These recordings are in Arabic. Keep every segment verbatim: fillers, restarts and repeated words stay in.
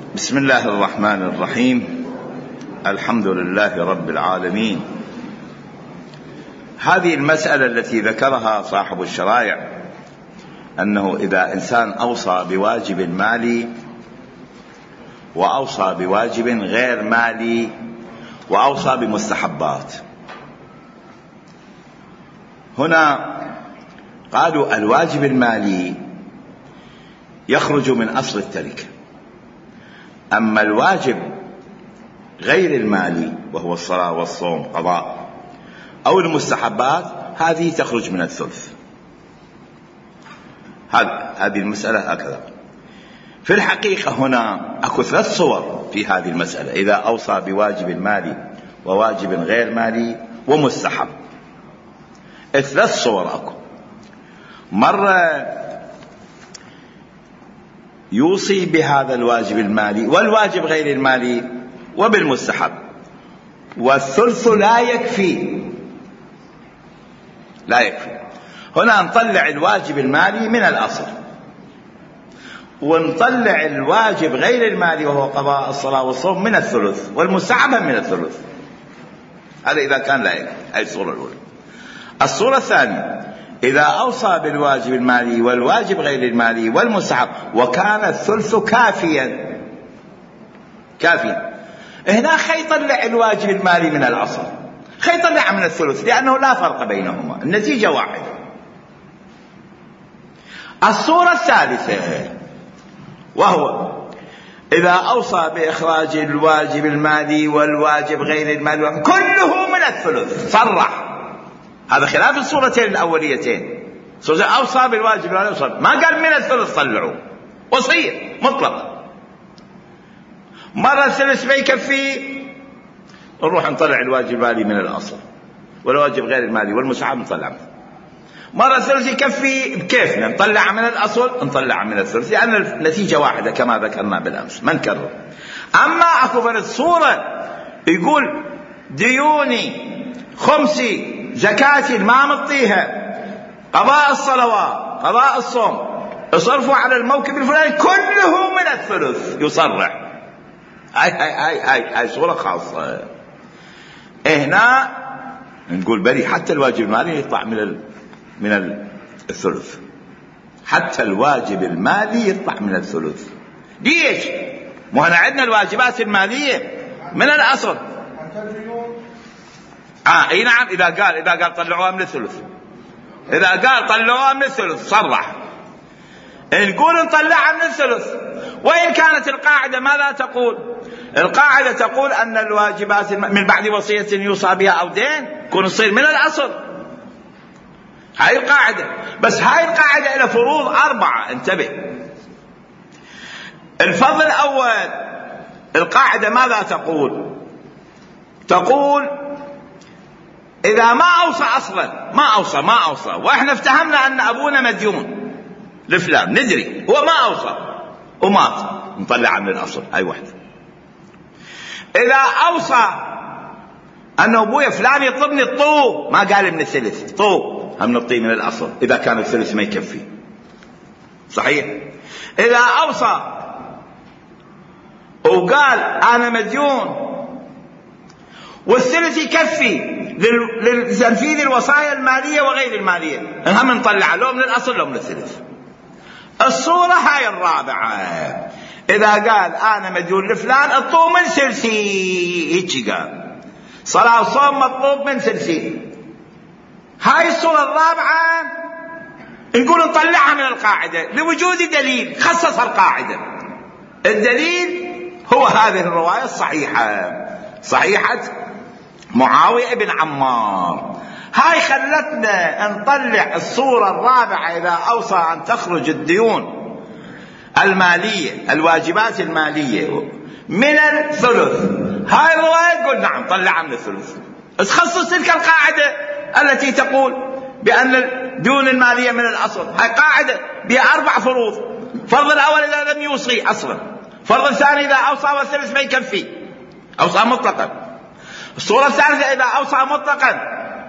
بسم الله الرحمن الرحيم. الحمد لله رب العالمين. هذه المسألة التي ذكرها صاحب الشرائع أنه إذا إنسان أوصى بواجب مالي وأوصى بواجب غير مالي وأوصى بمستحبات، هنا قالوا الواجب المالي يخرج من أصل التركة، أما الواجب غير المالي وهو الصلاة والصوم قضاء أو المستحبات هذه تخرج من الثلث. هذه المسألة هكذا. في الحقيقة هنا أكو ثلاث صور في هذه المسألة: إذا أوصى بواجب مالي وواجب غير مالي ومستحب، ثلاث صور أكو. مرة يوصي بهذا الواجب المالي والواجب غير المالي وبالمستحب، والثلث لا يكفي لا يكفي هنا نطلع الواجب المالي من الأصل، ونطلع الواجب غير المالي وهو قضاء الصلاة والصوم من الثلث، والمستحب من الثلث. هذا إذا كان لا يكفي. هذه الصورة الأولى. الصورة الثانية: إذا أوصى بالواجب المالي والواجب غير المالي والمستحب وكان الثلث كافيا كافيا هنا خيطلع الواجب المالي من الأصل، خيطلع من الثلث، لأنه لا فرق بينهما، النتيجة واحدة. الصورة الثالثة وهو إذا أوصى بإخراج الواجب المالي والواجب غير المالي كله من الثلث، صرح. هذا خلاف الصورتين الأوليتين. أوصى بالواجب لا يوصى، ما قال من الثلث طلعوا، وصية مطلقة. مرة الثلث ما يكفي نروح نطلع الواجب المالي من الأصل والواجب غير المالي والمستحب نطلع. مرة الثلث يكفي بكيفنا، نطلع من الأصل نطلع من الثلث، لأن النتيجة واحدة كما ذكرنا بالأمس، ما نكرر. أما أكو فرد صورة يقول ديوني خمسي زكاتي ما مطيها، قضاء الصلوات قضاء الصوم يصرفوا على الموكب الفلاني كله من الثلث، يصرح. هاي هاي هاي هاي, هاي صورة خاصة. هنا نقول بري حتى الواجب المالي يطلع من ال من الثلث، حتى الواجب المالي يطلع من الثلث. ليش؟ مو هنا عندنا الواجبات المالية من الأصل. آه اي نعم. إذا قال إذا قال طلعوها من الثلث، إذا قال طلعوها من الثلث صرح. نقول نطلعها من الثلث، وإن كانت القاعدة ماذا تقول؟ القاعدة تقول أن الواجبات من بعد وصية يوصى بها أو دين يكون تصير من الأصل. هاي القاعدة، بس هاي القاعدة إلى فروض أربعة، انتبه. الفضل الأول، القاعدة ماذا تقول؟ تقول إذا ما أوصى أصلا، ما أوصى ما أوصى وإحنا افتهمنا أن أبونا مديون لفلان، ندري هو ما أوصى ومات، نطلع من الأصل. هاي واحدة. إذا أوصى أن أبويا فلان يطلبني الطوب، ما قال من الثلث، طوب هم نطيه من الأصل إذا كان الثلث ما يكفي. صحيح. إذا أوصى وقال أنا مديون والثلث يكفي لتنفيذ الوصايا المالية وغير المالية، هم نطلع له من الأصل لو من الثلث. الصورة هاي الرابعة: إذا قال أنا مديون لفلان الطوب من ثلثي، هيك قال صلاة وصوم مطلوب من ثلثي. هاي الصورة الرابعة نقول نطلعها من القاعدة لوجود دليل خصص القاعدة. الدليل هو هذه الرواية الصحيحة، صحيحة معاوية بن عمار. هاي خلتنا نطلع الصورة الرابعة: إذا أوصى أن تخرج الديون المالية الواجبات المالية من الثلث. هاي الرواية تقول نعم طلعها من الثلث، تخصص تلك القاعدة التي تقول بأن الديون المالية من الأصل. هاي قاعدة بها أربع فروض. فرض الأول إذا لم يوصي أصلا، فرض الثاني إذا أوصى والثلث ما يكفي، أوصى مطلقا. الصورة الثالثة إذا أوصى مطلقا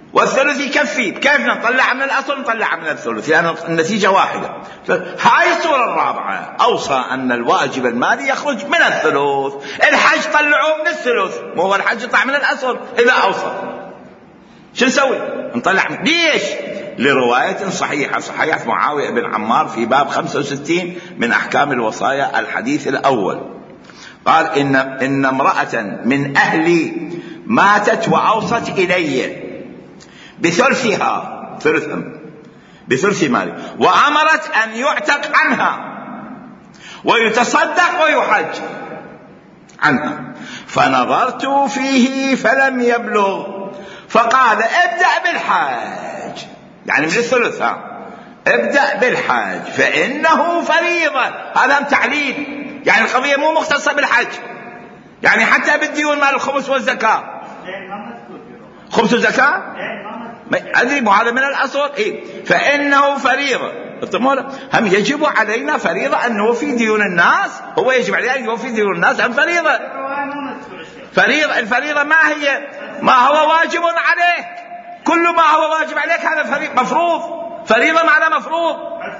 والثلث يكفي. كيف نطلع من الأصل نطلع من الثلث لأن يعني النتيجة واحدة. هاي الصورة الرابعة أوصى أن الواجب المالي يخرج من الثلث. الحج طلعوه من الثلث، مو هو الحج يطلع من الأصل. إذا أوصى شو نسوي؟ نطلع من... ليش؟ لرواية صحيحة صحيحة معاوية بن عمار في باب خمسة وستين من أحكام الوصايا الحديث الأول، قال إن, إن امرأة من أهلي ماتت وأوصت إلي بثلثها ثلثا بثلث مالي وأمرت أن يعتق عنها ويتصدق ويحج عنها، فنظرت فيه فلم يبلغ فقال ابدأ بالحج، يعني من الثلث ها ابدأ بالحج فإنه فريضة. هذا تعليل، يعني القضية مو مختصة بالحج، يعني حتى بالديون مال الخمس والزكاة. خمس وزكاة أدري مو هذا من الأصل. إيه؟ فإنه فريضة. هم يجب علينا فريضة أن نوفي ديون الناس، هو يجب علينا أن يوفي ديون الناس هم فريضة. فريضة الفريضة ما هي؟ ما هو واجب عليك، كل ما هو واجب عليك هذا فريضة مفروض. فريضة معنى مفروض،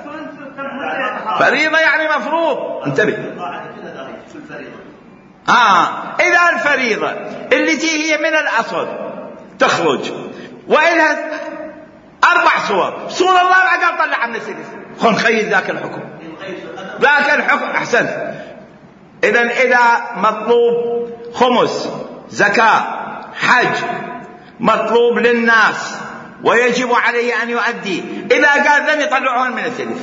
فريضة يعني مفروض. انتبه. آه إذا الفريضة التي هي من الأصل تخرج وإلها أربع صور، صور الله قال طلع من الثلث، خل نخيل ذاك الحكم. ذاك الحكم أحسن. إذن إذا مطلوب خمس زكاة حج مطلوب للناس ويجب عليه أن يؤدي، إذا قال لم يطلعون من الثلث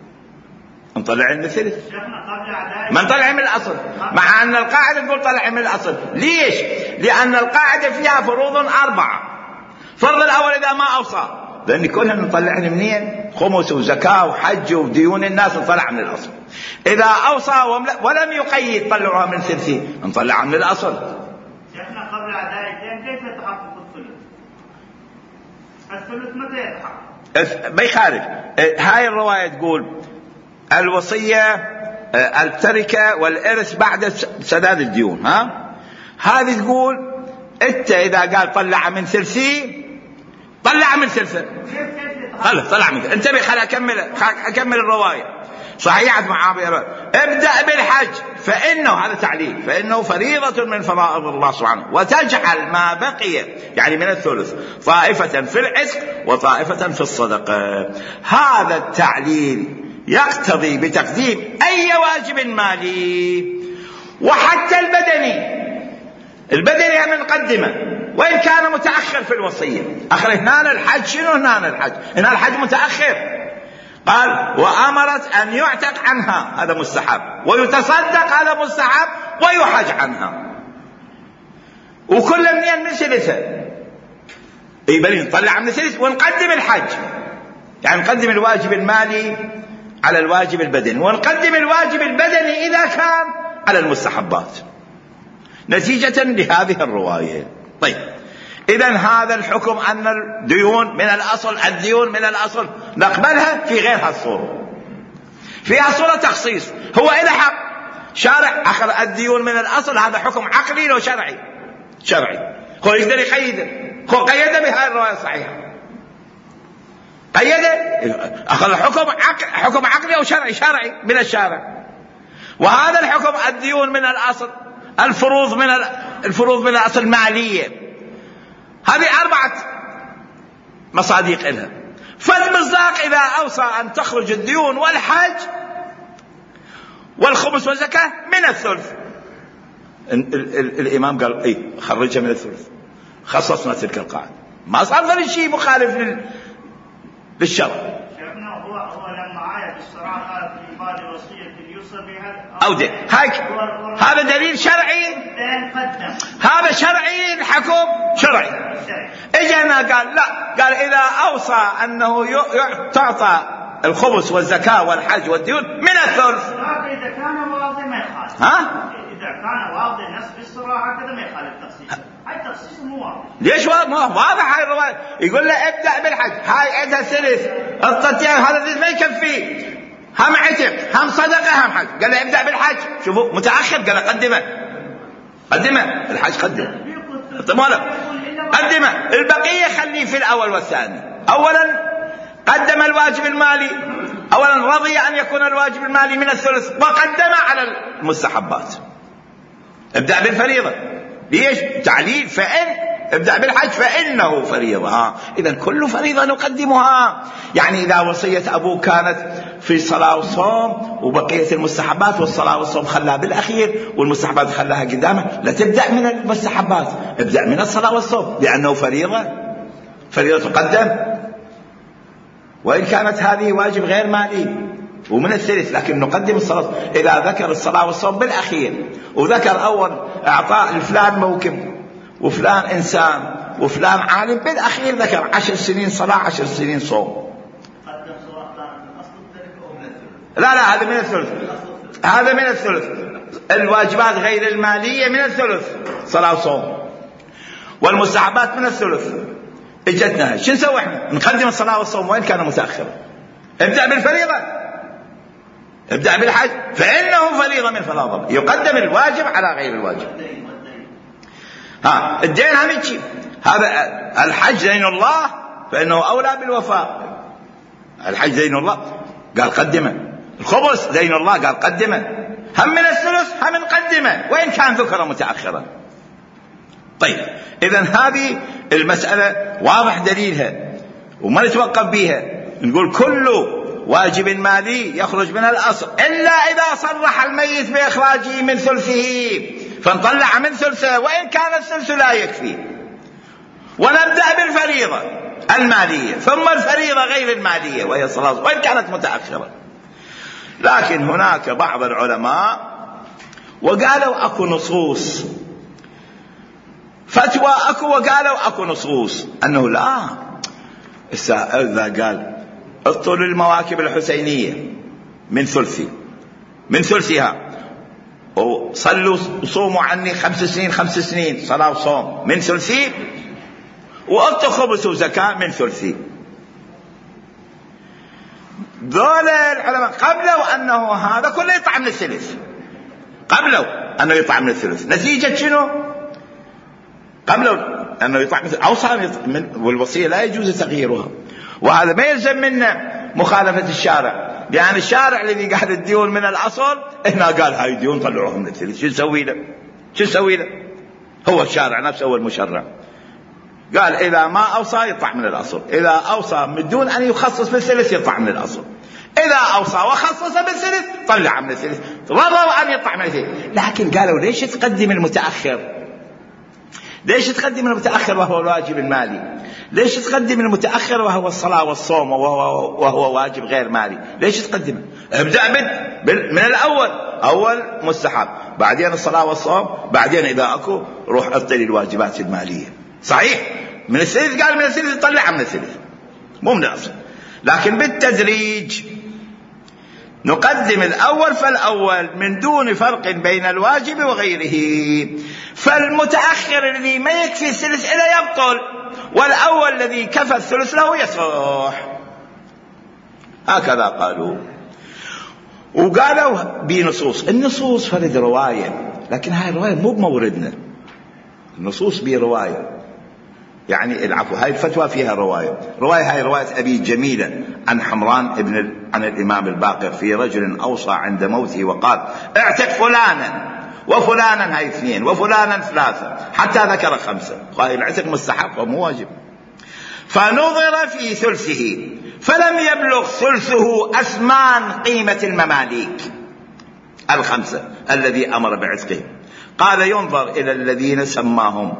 نطلع من الثلث، ما نطلع من الأصل، مع أن القاعدة تقول طلع من الأصل. ليش؟ لأن القاعدة فيها فروض أربعة. فرض الأول إذا ما أوصى، لأن كلنا نطلع منين؟ خمس وزكاة وحج وديون الناس نطلع من الأصل. إذا أوصى ولم يقيد طلعها من ثلثي نطلع من الأصل. شيخنا قبل عدايتين كيف يتحقق الثلث؟ الثلث متى يتحقق؟ بيخالف. هاي الرواية تقول الوصية التركة والإرث بعد سداد الديون. ها هذه تقول انت إذا قال طلع من ثلثي طلع من ثلثه. خلاص طلع من. انتبه خليني أكمل أكمل الرواية. صحيحة معاوية ابدأ بالحج فإنه هذا تعليل فإنه فريضة من فرائض الله سبحانه، وتجعل ما بقي يعني من الثلث طائفة في العتق وطائفة في الصدقة. هذا التعليل يقتضي بتقديم أي واجب مالي وحتى البدني. البدني من مقدمة وإن كان متأخر في الوصية. أخر هنا الحج شنو؟ هنا الحج هنا الحج متأخر. قال وأمرت أن يعتق عنها هذا مستحب، ويتصدق هذا مستحب، ويحج عنها. وكل منين من ثلثة يبقى نطلع من ثلث ونقدم الحج، يعني نقدم الواجب المالي على الواجب البدني، ونقدم الواجب البدني إذا كان على المستحبات نتيجة لهذه الرواية. طيب إذن هذا الحكم أن الديون من الأصل الديون من الأصل نقبلها في غير هالصورة. فيها صورة تخصيص، هو إذا حق شارع أخر الديون من الأصل هذا حكم عقلي لو شرعي شرعي هو يقدر يقيده، هو قيده بهذه الرواية الصحيحة، قيده أخذ حكم عقل حكم عقلي أو شرعي شرعي من الشارع. وهذا الحكم الديون من الأصل الفروض من الفروض من الأصل مالية. هذه أربعة مصادق لها. فالمصداق إذا أوصى أن تخرج الديون والحج والخمس والزكاة من الثلث. ال ال ال الإمام قال إيه خرجها من الثلث، خصصنا تلك القاعدة، ما صار ذلك شيء مخالف لل للشرع. شيخنا هو هو لما عايد الصراحة في بعض الوصية يوصى بها أو ده هيك هذا دليل شرعي، هذا شرعي الحكم شرعي. اجينا قال لا، قال إذا أوصى أنه تعطى الخمس والزكاة والحج والديون من الثلث. إذا كان واضح ما يخالف. ها؟ إذا كان واضح النص بالصراحة كذا ما يخالف التخصيص. هاي التخصيص مو واضح. ليش واضح؟ واضح هاي الرواية. يقول له ابدأ بالحج، هاي عندها ثلث، التطيع هذا ثلث ما يكفي، هم عتق هم صدقة هم حج. قال له ابدأ بالحج، شوفوا متأخر، قال له قدمه قدمه الحج قدم. طيب ولا قدم البقية خليه في الأول والثاني. أولا قدم الواجب المالي، أولا رضي أن يكون الواجب المالي من الثلث وقدم على المستحبات. ابدأ بالفريضة. ليش؟ تعليل. فإن ابدأ بالحج فإنه فريضة. ها. إذن كل فريضة نقدمها. يعني إذا وصية أبوك كانت في صلاة وصوم وبقية المستحبات والصلاة والصوم خلاها بالأخير والمستحبات خلاها قدامه، لا تبدأ من المستحبات، ابدأ من الصلاة والصوم لأنه فريضة، فريضة تقدم. وإن كانت هذه واجب غير مالي ومن الثلث، لكن نقدم الصلاة. إذا ذكر الصلاة والصوم بالأخير وذكر أول إعطاء لفلان موكب وفلان إنسان وفلان عالم، بالأخير ذكر عشر سنين صلاة عشر سنين صوم. لا لا هذا من الثلث، هذا من الثلث. الواجبات غير المالية من الثلث، صلاة وصوم، والمستحبات من الثلث. اجتنا شو نسوي احنا؟ نقدم الصلاة والصوم وين كان متأخر. ابدأ بالفريضة، ابدأ بالحج فإنه فريضة من فرائض، يقدم الواجب على غير الواجب. ها الدين هم يجي، هذا الحج دين الله فإنه أولى بالوفاء. الحج دين الله قال قدمه، الخبز دين الله قال قدمه، هم من الثلث هم نقدمه وإن كان ذكر متأخرا. طيب إذن هذه المسألة واضح دليلها وما نتوقف بها، نقول كل واجب مالي يخرج من الأصل إلا إذا صرح الميت بإخراجه من ثلثه فنطلع من ثلثه وإن كان الثلث لا يكفي. ونبدأ بالفريضة المالية ثم الفريضة غير المالية وهي الصلاة وإن كانت متأخرة. لكن هناك بعض العلماء وقالوا أكو نصوص فتوى أكو وقالوا أكو نصوص أنه لا، إذا قال اطلوا المواكب الحسينية من ثلثي من ثلثها وصلوا صوموا عني خمس سنين خمس سنين صلاة وصوم من ثلثي، وأعطوا خبز وزكاة من ثلثي، ذول العلماء قبلوا أنه هذا كله يطلع من الثلث، قبلوا أنه يطلع من الثلث. نتيجة شنو؟ قبلوا أنه يطلع من الثلث أوصى من، والوصية لا يجوز تغييرها. وهذا ما يلزم منا مخالفة الشارع، لأن الشارع الذي قاعد الديون من الأصل هنا قال هاي الديون طلعوها من الثلث، شو نسوي له؟ شو نسوي له؟ هو الشارع نفسه هو المشرع قال إذا ما أوصى يطلع من الأصل، إذا أوصى من دون أن يخصص بالثلث يطلع من الأصل، إذا أوصى وخصص بالثلث طلع من الثلث، رضوا أن يطلع من الثلث. لكن قالوا ليش تقدم المتأخر؟ ليش تقدم المتأخر وهو الواجب المالي؟ ليش تقدم المتأخر وهو الصلاة والصوم وهو, وهو واجب غير مالي؟ ليش تقدمه؟ ابدأ من الأول، أول مستحب بعدين الصلاة والصوم بعدين إذا أكو روح أبطل الواجبات المالية. صحيح من الثلث قال من الثلث يطلعها من الثلث مو من الأصل، لكن بالتدريج نقدم الأول فالأول من دون فرق بين الواجب وغيره. فالمتأخر الذي ما يكفي الثلث إلا يبطل، والأول الذي كفى الثلث له يصح. هكذا قالوا. وقالوا بنصوص، النصوص فرد رواية، لكن هاي الرواية مو بموردنا، النصوص برواية يعني العفو هاي الفتوى فيها رواية، رواية هاي رواية أبي جميلة عن حمران ابن ال... عن الإمام الباقر في رجل أوصى عند موته وقال اعتق فلانا وفلانا هاي اثنين وفلانا ثلاثة حتى ذكر خمسة، قال العتق مستحق ومو واجب. فنظر في ثلثه فلم يبلغ ثلثه أثمان قيمة المماليك الخمسة الذي أمر بعتقهم. قال ينظر إلى الذين سماهم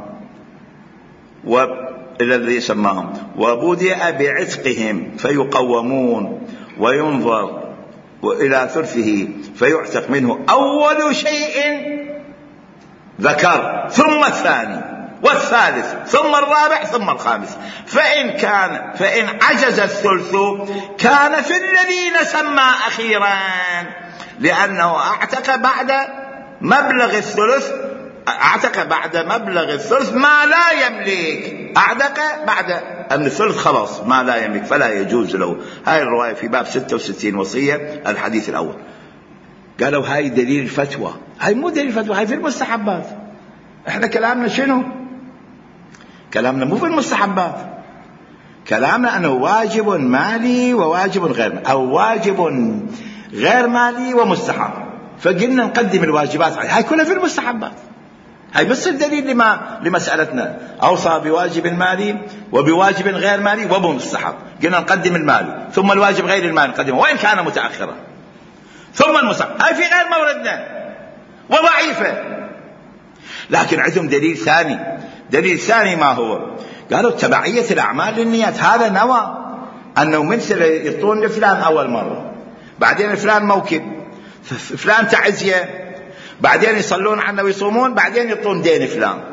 وإلى الذي سماهم وبدأ بعتقهم فيقومون، وينظر وإلى ثلثه فيعتق منه أول شيء ذكر ثم الثاني والثالث ثم الرابع ثم الخامس، فإن كان فإن عجز الثلث كان في الذين سمى أخيرا، لأنه اعتق بعد مبلغ الثلث اعتق بعد مبلغ الثلث ما لا يملك، اعتق بعد أن الثلث خلاص ما لا يملك فلا يجوز له. هاي الرواية في باب ستة وستين وصية الحديث الأول. قالوا هاي دليل الفتوى، هاي مو دليل الفتوى، هاي في المستحبات. احنا كلامنا شنو؟ كلامنا مو في المستحبات، كلامنا أنه واجب مالي وواجب غير مالي، أو واجب غير مالي ومستحب، فقلنا نقدم الواجبات عليه. هاي كلها في المستحبات، هاي بس الدليل لما لمسألتنا أوصى بواجب مالي وبواجب غير مالي وبمستحب، قلنا نقدم المالي ثم الواجب غير المالي نقدمه وإن كان متأخرا ثم المستحب. هاي في غير موردنا وضعيفة. لكن عندهم دليل ثاني. دليل ثاني ما هو؟ قالوا تبعية الأعمال للنيات. هذا نوى أنه مثل يعطون لفلان أول مرة، بعدين فلان موكب، فلان تعزية، بعدين يصلون عنه ويصومون، بعدين يعطون دين فلان.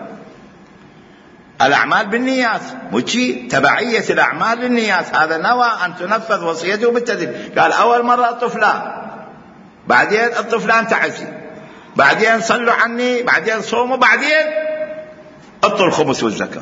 الأعمال بالنيات وشي تبعية الأعمال للنيات. هذا نوى أن تنفذ وصيته بالتدريج. قال أول مرة الطفلان، بعدين الطفلان تعزي، بعدين صلوا عني، بعدين صوموا، بعدين اعطوا الخمس والزكاة.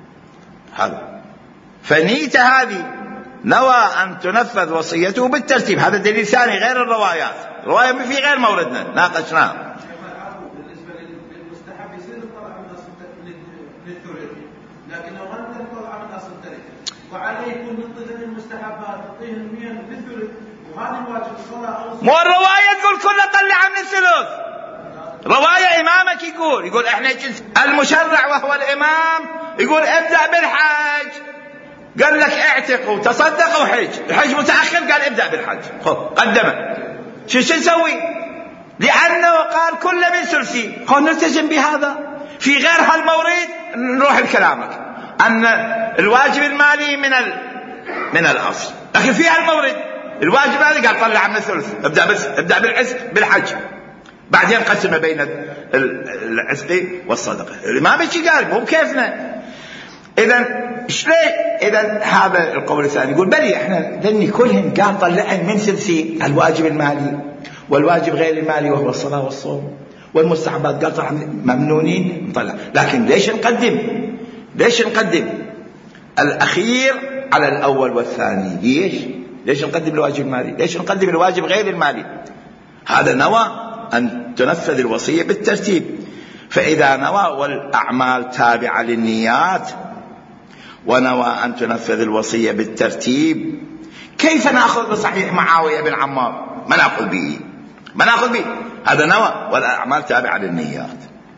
هذا فنيته هذه نوى أن تنفذ وصيته بالترتيب. هذا دليل ثاني غير الروايات. الرواية في غير موردنا ناقشناه. بالنسبة للمستحب يصير الطلع من أصل للثلث، لكن لو أنت الطلع من أصل الثلث وعليه يكون نطلع المستحبات نعطيه المية للثلث، وهذا الواجب الصلاة أو مو الرواية تقول كله طلع من الثلث. رواية إمامك يقول يقول إحنا المشرع وهو الإمام يقول ابدأ بالحج، قال لك اعتق وتصدق وحج، الحج متأخر قال ابدأ بالحج، خذ قدمه. شو شو نسوي؟ لأنه قال كل من ثلثي، خذ نلتزم بهذا. في غير هالمورد نروح لكلامك أن الواجب المالي من ال... من الأصل، لكن في هالمورد الواجب هذا قال طلع من الثلث، ابدأ بس ابدأ بالعتق بالحج، بعدين قسم بين العتق والصدقة. الإمام ايش قال؟ مو بكيفنا. إذا إيش ليه؟ إذا هذا القول الثاني يقول بلي إحنا ذني كلهم قال طلعن من ثلثي الواجب المالي والواجب غير المالي وهو الصلاة والصوم، والمستحبات قال طبعا ممنونين نطلع. لكن ليش نقدم؟ ليش نقدم الأخير على الأول والثاني؟ ليش؟ ليش نقدم الواجب المالي؟ ليش نقدم الواجب غير المالي؟ هذا نوى أن تنفذ الوصية بالترتيب. فإذا نوى والأعمال تابعة للنيات ونوى أن تنفذ الوصية بالترتيب، كيف نأخذ بصحيح معاوية بن عمار؟ ما نأخذ به، ما نأخذ به. هذا نوى والأعمال تابعة للنيات.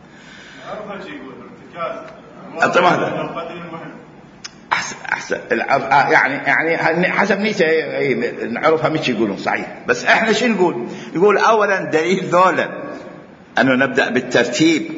أنت ماذا؟ أحسن أحسن يعني يعني حسب نيته نعرفها مش يقولون صحيح. بس إحنا شو نقول؟ يقول أولا دليل ذولا أنه نبدأ بالترتيب.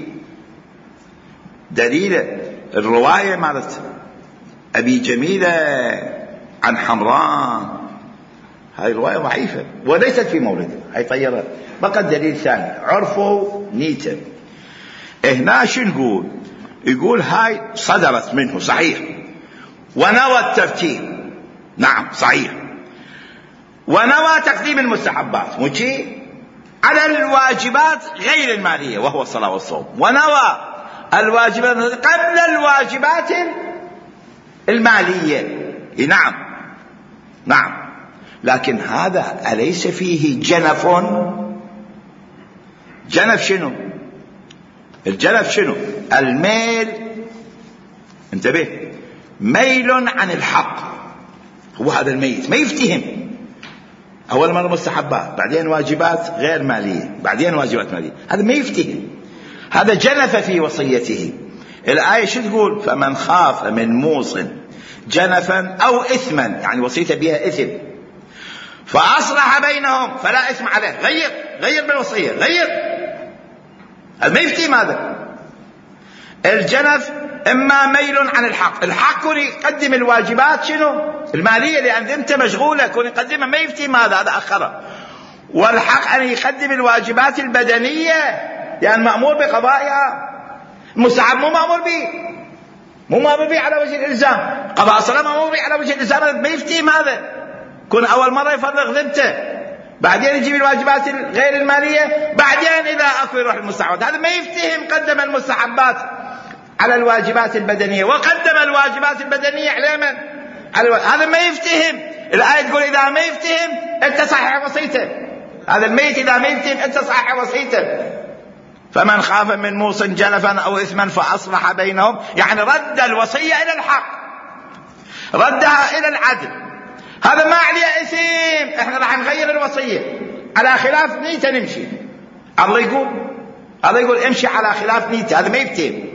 دليل الرواية مالت أبي جميلة عن حمران، هاي رواية ضعيفة وليست في موردها، هاي طيرة. بقى دليل ثاني عرفوا نيته. هنا شو نقول؟ يقول هاي صدرت منه صحيح ونوى الترتيب، نعم صحيح، ونوى تقديم المستحبات مشي على الواجبات غير المالية وهو الصلاة والصوم، ونوى الواجبات قبل الواجبات المالية. نعم نعم. لكن هذا أليس فيه جنف؟ جنف شنو؟ الجنف شنو؟ الميل، انتبه، ميل عن الحق. هو هذا الميت ما يفتهم. أول مرة مستحبات، بعدين واجبات غير مالية، بعدين واجبات مالية، هذا ما يفتهم. هذا جنف في وصيته. الآية شو تقول؟ فمن خاف من موص جنفا أو إثما، يعني وصيته بها إثم فأصلح بينهم فلا إثم عليه. غير غير بالوصية، غير. هذا ما يفتهم. هذا الجنف إما ميل عن الحق. الحق كون يقدم الواجبات شنو؟ المالية، لأن أنت مشغولة كون يقدمها ما يفتهم. هذا هذا أخره. والحق أن يقدم الواجبات البدنية لأن مأمور بقضائها. المستحب مو مأمور به، مو مأمور به على وجه الإلزام. قضاء الصلاة مأمور به على وجه الإلزام. ما يفتهم. هذا كون أول مرة يفرغ ذمته، بعدين يجيب الواجبات غير المالية، بعدين إذا أكو يروح المستحبات. هذا ما يفتهم. قدم المستحبات على الواجبات البدنية وقدم الواجبات البدنية على من؟ على الو... هذا ما يفتهم. الآية تقول إذا ما يفتهم أنت صحيح وصيته. هذا الميت إذا ما يفتهم أنت صحيح وصيته. فمن خاف من موص جنفا أو إثما فأصلح بينهم، يعني رد الوصية إلى الحق، ردها إلى العدل. هذا ما عليه إثم، إحنا راح نغير الوصية على خلاف نيته نمشي. الله يقول الله يقول امشي على خلاف نيته، هذا ما يفتهم.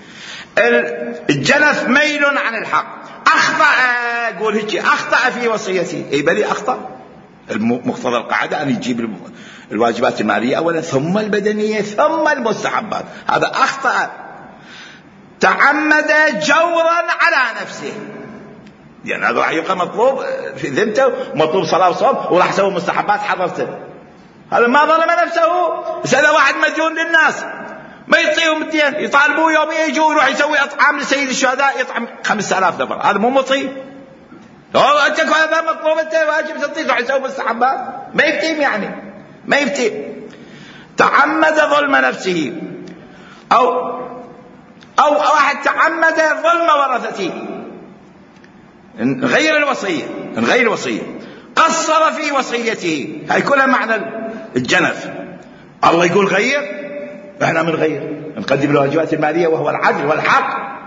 الجنف ميل عن الحق، أخطأ، قول هيك أخطأ في وصيتي، أي بلي أخطأ. مقتضى القاعدة أن يجيب الواجبات المالية أولا ثم البدنية ثم المستحبات. هذا أخطأ، تعمد جورا على نفسه، يعني هذا راح يبقى مطلوب في ذمته، مطلوب صلاة وصوم، وراح يسوي مستحبات حضرته. هذا ما ظلم نفسه. هذا واحد مديون للناس ما يعطيهم الدين، يطالبوه يوميا يجوا يروح يسوي اطعام لسيد الشهداء يطعم خمسة آلاف نفر، هذا مو مطيع. انت هذا مطلوب، انت واجب تطيع يروح يسوي مستحبات، ما يفتهم يعني ما يفتهم. تعمد ظلم نفسه، او او واحد تعمد ظلم ورثته، غير الوصيه غير الوصيه قصر في وصيته، هاي كلها معنى الجنف. الله يقول غير، احنا من غير نقدم الواجبات الماليه وهو العدل والحق،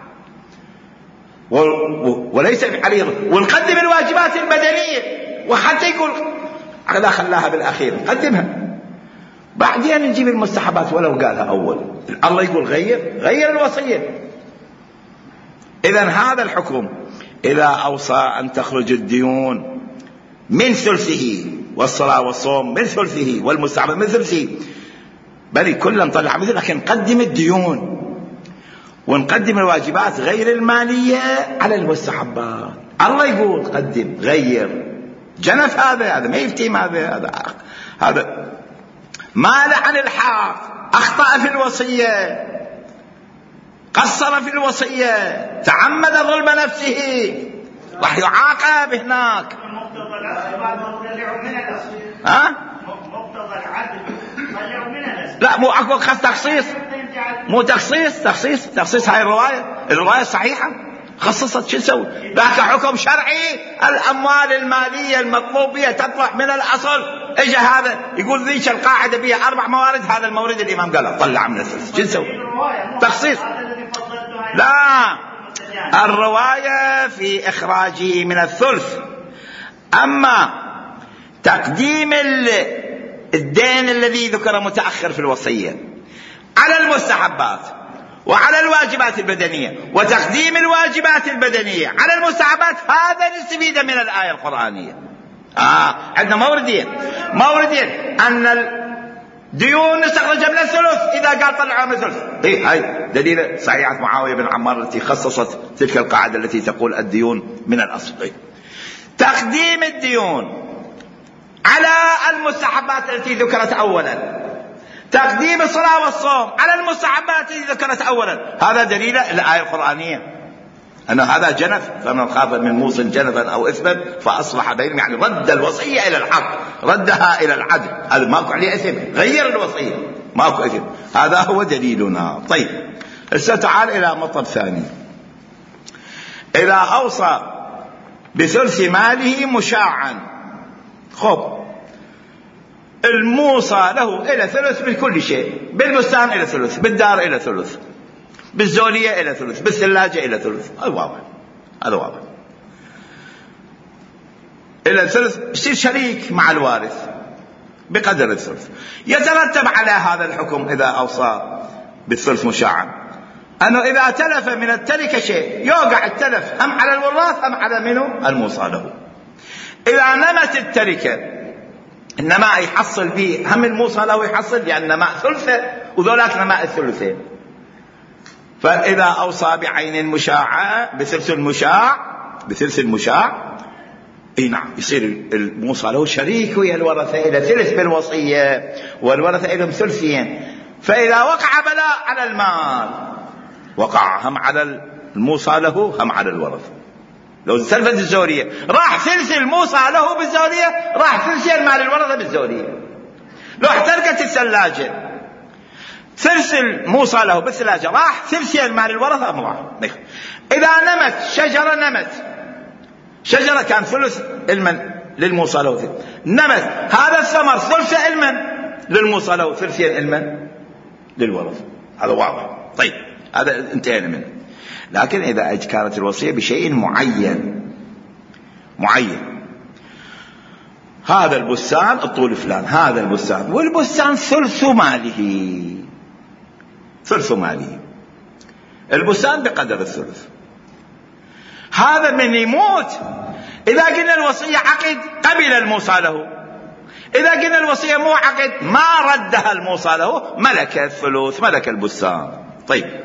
وليس عليه، ونقدم الواجبات البدنيه، وحتى يقول لا خلاها بالاخير نقدمها، بعدين نجيب المستحبات ولو قالها اول. الله يقول غير غير الوصيه. اذا هذا الحكم اذا اوصى ان تخرج الديون من ثلثه والصلاه والصوم من ثلثه والمستحبات من ثلثه، بل كلنا نطلع مثل، لكن نقدم الديون ونقدم الواجبات غير المالية على المستحبات. الله يقول قدم غير جنف، هذا هذا ما يفتهم، هذا هذا هذا مال عن الحق، أخطأ في الوصية، قصر في الوصية، تعمد ظلم نفسه، راح يعاقب هناك. ها؟ لا مو أقول خاص تخصيص، مو تخصيص تخصيص تخصيص هاي الرواية الرواية الصحيحة خصصت. شو نسوي؟ ذاك حكم شرعي، الأموال المالية المطلوب بها تطلع من الأصل. إجا هذا يقول ذيك القاعدة بها أربع موارد، هذا المورد الإمام قال طلع من الثلث. شو نسوي؟ تخصيص. لا، الرواية في إخراجه من الثلث، أما تقديم الدين الذي ذكر متأخر في الوصية على المستحبات وعلى الواجبات البدنية، وتقديم الواجبات البدنية على المستحبات، هذا نستفيد من الآية القرآنية. آه عندنا موردين موردين أن الديون نستخرج من الثلث إذا قال طلعها من الثلث. إيه هاي دليل صحيحة معاوية بن عمار التي خصصت تلك القاعدة التي تقول الديون من الأصل. إيه. تقديم الديون على المستحبات التي ذكرت أولا، تقديم الصلاة والصوم على المستحبات التي ذكرت أولا، هذا دليل الآية القرآنية أن هذا جنف. فمن خاف من موص جنفا أو إثما فأصلح بينهم، يعني رد الوصية إلى الحق، ردها إلى العدل، هذا ماكو عليه إثم، غير الوصية ماكو إثم، هذا هو دليلنا. طيب هسه تعال إلى مطلب ثاني. إذا أوصى بثلث ماله مشاعا، خب الموصى له إلى ثلث بكل شيء، بالبستان إلى ثلث، بالدار إلى ثلث، بالزولية إلى ثلث، بالثلاجة إلى ثلث، هذا واضح، هذا واضح. إلى ثلث يصير شريك مع الوارث بقدر الثلث. يترتب على هذا الحكم إذا أوصى بالثلث مشاعا أنه إذا تلف من التركة شيء يوقع التلف هم على الوراث هم على منه الموصى له. إذا نمت التركة النماء يحصل به هم الموصى له يحصل، لأن يعني نماء ثلثة وذولاك نماء الثلثين. فإذا أوصى بعين مشاعة بثلث المشاع بثلث المشاع اي نعم يصير الموصى له شريك ويا الورثة إلى ثلث بالوصية، والورثة إلهم ثلثين. فإذا وقع بلاء على المال وقع هم على الموصى له هم على الورثة. لو سلفت الزورية راح ثلث الموصى له بالزورية، راح ثلثين مال الورثة بالزورية. لو احترقت الثلاجة ثلث الموصى له بالثلاجة راح ثلثين مال الورثة أم راح. إذا نمت شجرة نمت شجرة كان ثلث المن للموصى له، نمت هذا الثمر ثلث المن للموصى له ثلثين المن للورثة، هذا واضح. طيب هذا انتهينا منه. لكن إذا كانت الوصية بشيء معين معين، هذا البستان الطول فلان، هذا البستان، والبستان ثلث ماله، ثلث ماله، البستان بقدر الثلث. هذا من يموت إذا قلنا الوصية عقد قبل الموصى له، إذا قلنا الوصية مو عقد ما ردها الموصى له، ملك الثلث، ملك البستان. طيب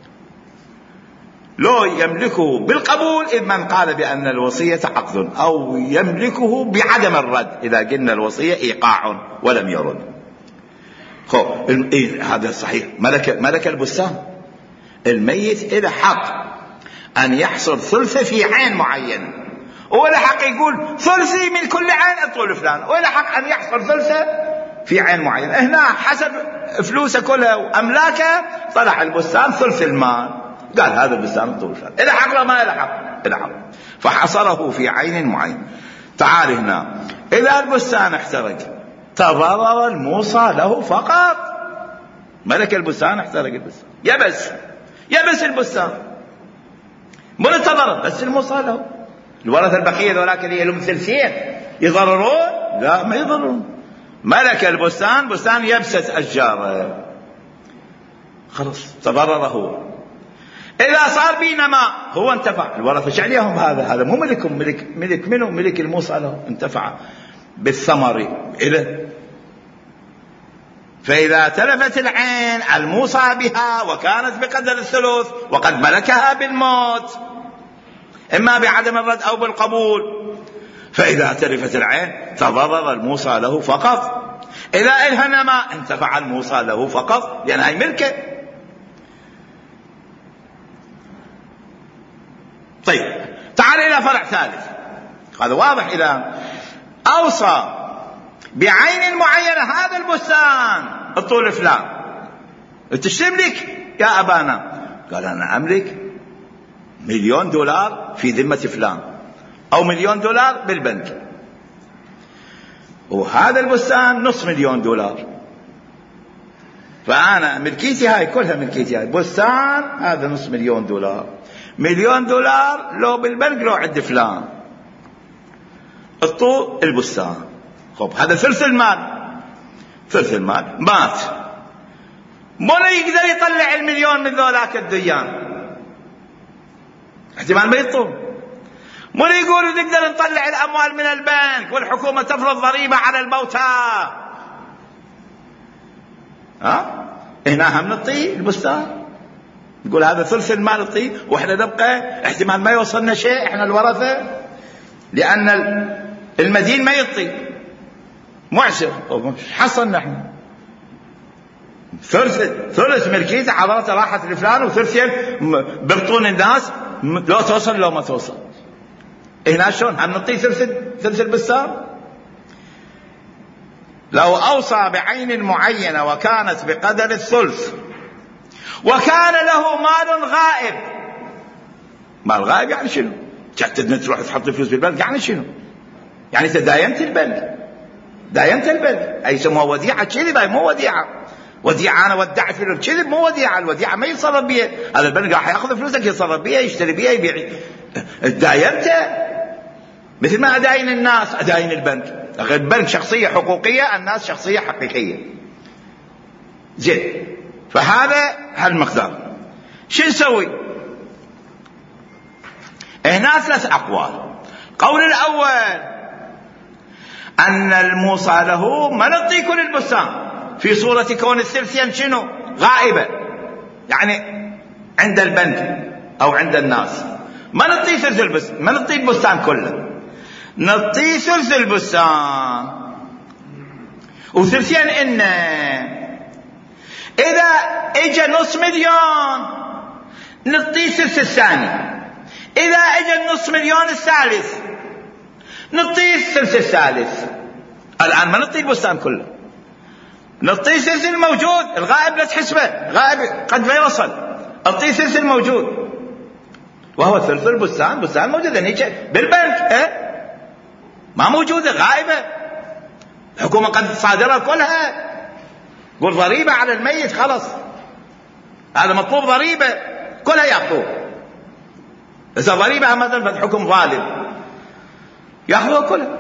لو يملكه بالقبول إذ من قال بأن الوصية عقد، أو يملكه بعدم الرد إذا قلنا الوصية إيقاع ولم يرد. خو إيه هذا صحيح، ملك ملك البستان. الميت إذا حق أن يحصل ثلثه في عين معينة، ولا حق يقول ثلثي من كل عين الطول فلان، ولا حق أن يحصل ثلثه في عين معينة. هنا حسب فلوسه كلها وأملاكه طلع البستان ثلث المال، قال هذا البستان الطول فلان، إلى حق لا ما إلى حق، إلى حق، فحصره في عين معين. تعال هنا، إذا البستان احترق تضرر الموصى له فقط، ملك البستان احترق البستان، يبس يبس البستان، من التضرر بس الموصى له. الورثة البقية ذولاك اللي لهم ثلثين يضررون؟ لا ما يضررون. ملك البستان بستان يبست أشجاره، خلص تضرر هو. إذا صار بينما هو انتفع، الورثة شعليهم هذا هذا مو ملكهم، ملك ملك منه، ملك الموصى له، انتفع بالثمر إله. فإذا تلفت العين الموصى بها وكانت بقدر الثلث وقد ملكها بالموت إما بعدم الرد أو بالقبول، فإذا تلفت العين تضرر الموصى له فقط. إذا إلهنما انتفع الموصى له فقط، لأن هي ملكه. طيب تعال إلى فرع ثالث، هذا واضح. إذا أوصى بعين معينة، هذا البستان الطول فلان، تشتملك يا أبانا؟ قال أنا أملك مليون دولار في ذمة فلان، أو مليون دولار بالبنك، وهذا البستان نصف مليون دولار، فأنا ملكيتي هاي كلها ملكيتي هاي، بستان هذا نصف مليون دولار، مليون دولار لو بالبنك لو عند فلان، الطول البستان. خب هذا ثلث المال، ثلث المال مات، ولا يقدر يطلع المليون من ذولاك الديان، احتمال ما يطول. ولا يقولوا نقدر نطلع الأموال من البنك والحكومة تفرض ضريبة على الموتى، ها هنا هم نطي البستان، نقول هذا ثلث المال نطي، واحنا نبقى احتمال ما يوصلنا شيء احنا الورثة، لأن المدين ما يطي معسر، حصلنا احنا ثلث ثلث ملكيته حضرته راحت لفلان، وثلثين ببطون الناس لو توصل لو ما توصل. هنا شلون هم نطي ثلث ثلث البستان؟ لو أوصى بعين معينة وكانت بقدر الثلث وكان له مال غائب. مال غائب يعني شنو؟ تعتد تروح تحط فلوس بالبنك يعني شنو؟ يعني تداينت البنك، داينت البنك، أي يسموها وديعة كذب، أي مو وديعة. وديعة أنا ودعت فلوس كذب، مو وديعة. الوديعة ما يتصرف بيها، هذا البنك راح يأخذ فلوسك يتصرف بيها، يشتري بيها، يبيع. داينته مثل ما أداين الناس أداين البنك. البنك شخصية حقوقية، الناس شخصية حقيقية. زين، فهذا هالمقدار. شو نسوي؟ هنا ثلاث أقوال. القول الأول أن الموصى له ما نعطي كل البستان في صورة كون الثلثين شنو؟ غائبة، يعني عند البنك أو عند الناس، ما نعطي ثلث البستان، ما نعطي البستان كله، نعطي ثلث البستان وثلثين. إن إذا إجا نص مليون نعطي ثلث الثاني، إذا إجا النص مليون الثالث نعطي الثلث الثالث. الآن ما نعطي البستان كله، نعطي ثلث الموجود، الغائب لا تحسبه، غائب قد ما يوصل، نعطي ثلث الموجود وهو ثلث البستان. بستان موجودة نيجي بالبنك، إيه؟ ما موجودة، غائبة، الحكومة قد صادرها كلها، قول ضريبة على الميت، خلص هذا مطلوب ضريبة كلها يأخذوه. إذا ضريبة مثلا حكم ظالم يأخذوه كلها.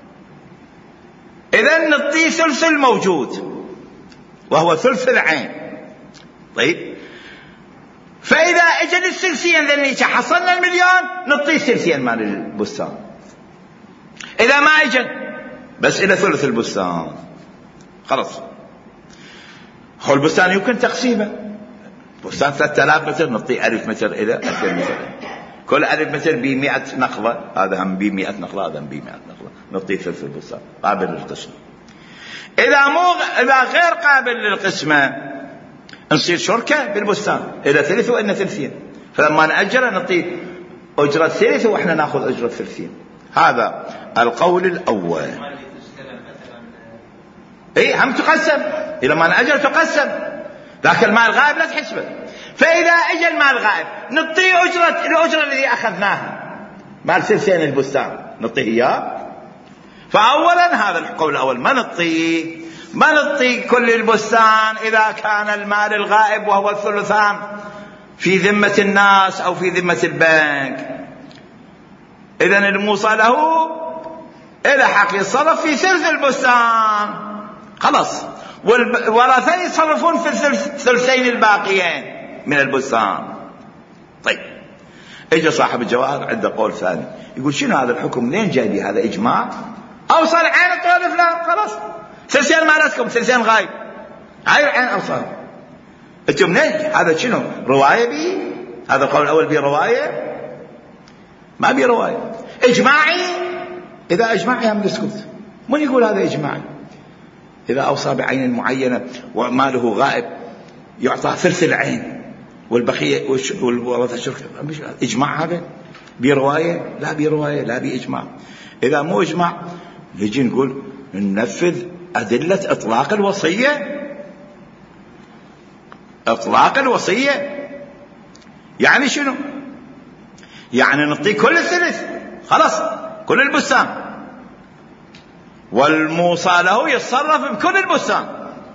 إذن نعطيه ثلث الموجود وهو ثلث العين. طيب فإذا اجل الثلثين ذنيك حصلنا المليون نعطيه ثلثين مال البستان. إذا ما اجل بس إلى ثلث البستان خلاص. هو البستان يمكن تقسيمه، بستان ثلاثة آلاف متر نعطيه ألف متر إلى ألفين متر، كل ألف متر بمئة نقلة، هذا هم بمئة نقلة هذا هم بمئة نقلة، نعطيه ثلث البستان قابل للقسمة. إذا مو إذا غير قابل للقسمة نصير شركة بالبستان إلى ثلث وإن ثلثين، فلما نأجره نعطيه أجرة ثلث وإحنا نأخذ أجرة ثلثين. هذا القول الأول. إيه هم تقسم، إذا ما نأجر تقسم، لكن المال الغائب لا تحسبه. فإذا أجل المال الغائب نعطيه أجرة الأجرة الذي أخذناها مال ثلثين البستان نعطيه إياه. فأولا هذا القول الأول ما نعطيه ما نعطيه كل البستان إذا كان المال الغائب وهو الثلثان في ذمة الناس أو في ذمة البنك. إذن الموصى له إلى حق يتصرف في ثلث البستان خلاص، والورثين يتصرفون في الثلثين الباقيين من البستان. طيب اجى صاحب الجواهر عنده قول ثاني يقول شنو هذا الحكم منين جاي؟ هذا إجماع أوصل عين الطرف؟ لا خلاص ثلثين مالتكم ثلثين غايب هاي العين أوصل. انتم منين هذا؟ شنو رواية بي؟ هذا القول الأول بي رواية؟ ما بي رواية، إجماعي. إذا إجماعي هم نسكت، من يقول هذا إجماعي؟ إذا أوصى بعين معينة وماله غائب يعطى ثلث العين والبقية والورثة شركة، إجماع هذا؟ بي رواية؟ لا بي رواية لا بي إجماع. إذا مو إجماع نجي نقول ننفذ أدلة إطلاق الوصية. إطلاق الوصية يعني شنو؟ يعني نعطيه كل الثلث خلاص كل البستان، والموصى له يتصرف بكل البستان،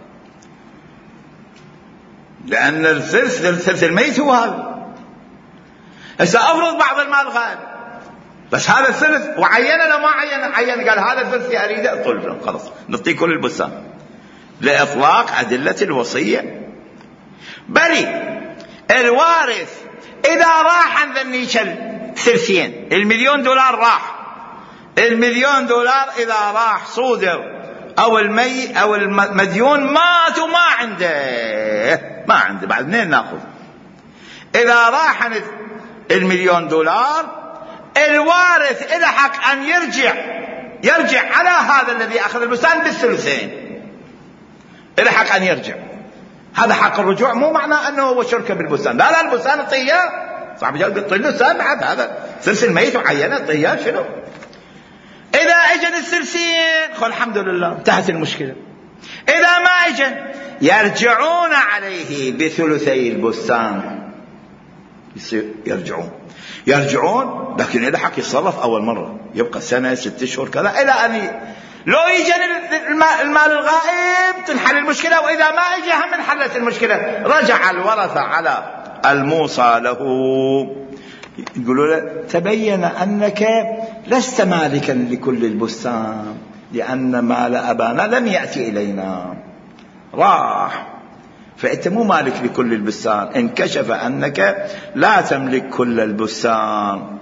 لأن الثلث الثلث الميت هو هذا. هسه أفرض بعض المال غائب بس هذا الثلث وعينه لو ما عين عين قال هذا الثلث أريده طلب خلاص نعطيه كل البستان لإطلاق أدلة الوصية. بلي الوارث إذا راح عن ذنيك الثلثين المليون دولار راح، المليون دولار إذا راح صودر أو المي أو المديون مات وما عنده ما عنده بعد منين ناخذ؟ إذا راح عن المليون دولار الوارث إلى حق أن يرجع يرجع على هذا الذي أخذ البستان بالثلثين، إلى حق أن يرجع. هذا حق الرجوع، مو معنى أنه هو شركة بالبستان، لا لا البستان الطيار صاحب جاء بالطيار البستان بعد هذا ثلث الميت وعينه الطيار شنو. إذا اجن الثلثين خل الحمد لله انتهت المشكلة. إذا ما اجن يرجعون عليه بثلثي البستان، يرجعون يرجعون لكن إلى حق يتصرف أول مرة يبقى سنة ست أشهر كذا إلى أن لو يجن المال الغائب تنحل المشكلة، وإذا ما اجى هم انحلت المشكلة. رجع الورثة على الموصى له يقولوا له تبين أنك لست مالكا لكل البستان لأن مال أبانا لم يأتي إلينا راح، فأنت مو مالك لكل البستان، انكشف أنك لا تملك كل البستان.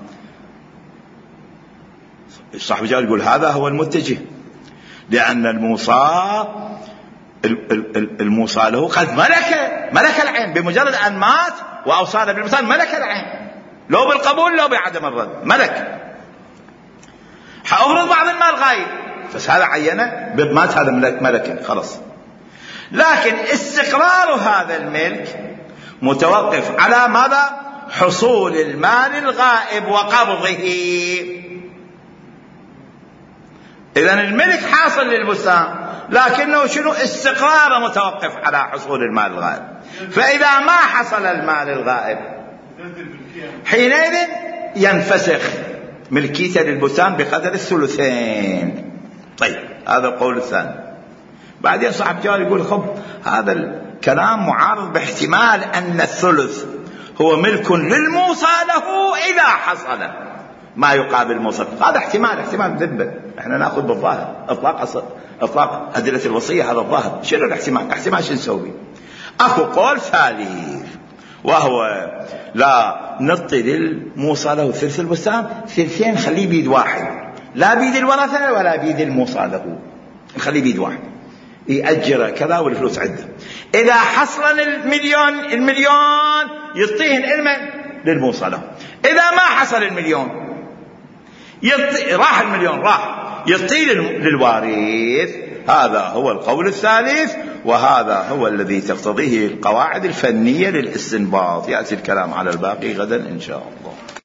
صاحب الجواب يقول هذا هو المتجه، لأن الموصى الموصى له قد ملك ملك العين بمجرد أن مات وأوصانا بالبستان ملك العين، لو بالقبول لو بعدم الرد ملك. حأفرض بعض المال غايب بس هذا عينه بمات هذا ملك ملكه خلاص، لكن استقرار هذا الملك متوقف على ماذا؟ حصول المال الغائب وقبضه. إذن الملك حاصل للبستان لكنه شنو؟ استقرار متوقف على حصول المال الغائب. فإذا ما حصل المال الغائب حينئذ ينفسخ ملكيته للبستان بقدر الثلثين. طيب هذا القول الثاني. بعدين صاحب جوال يقول خب هذا كلام معارض باحتمال أن الثلث هو ملك للموصى له إذا حصل ما يقابل الموصى. هذا احتمال احتمال ذبة، احنا ناخذ بالظاهر اطلاق اطلاق أدلة الوصية على الظاهر. شنو الاحتمال؟ احتمال شو نسوي؟ اكو قول ثالث وهو لا نعطي للموصى له ثلث البستان، ثلثين خليه بيد واحد، لا بيد الورثة ولا بيد الموصى له، نخليه بيد واحد يأجر كذا والفلوس عنده. إذا حصل المليون المليون يعطيه العلم للموصى له، إذا ما حصل المليون يطي... راح المليون راح يعطيه للوارث. هذا هو القول الثالث، وهذا هو الذي تقتضيه القواعد الفنية للاستنباط. يأتي الكلام على الباقي غدا إن شاء الله.